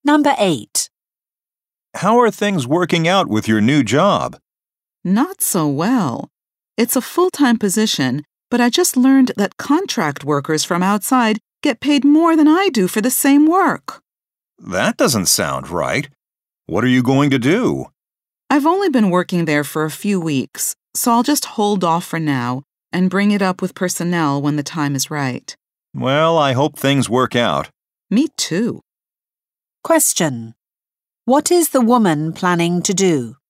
Number 8. How are things working out with your new job? Not so well. It's a full-time position, but I just learned that contract workers from outside get paid more than I do for the same work. That doesn't sound right. What are you going to do? I've only been working there for a few weeks, so I'll just hold off for now and bring it up with personnel when the time is right. Well, I hope things work out. Me too. Question. What is the woman planning to do?